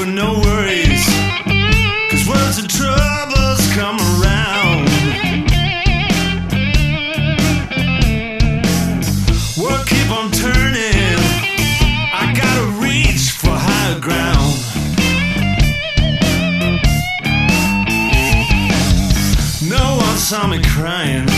with no worries, 'cause words and troubles come around. World keep on turning, I gotta reach for higher ground. No one saw me crying,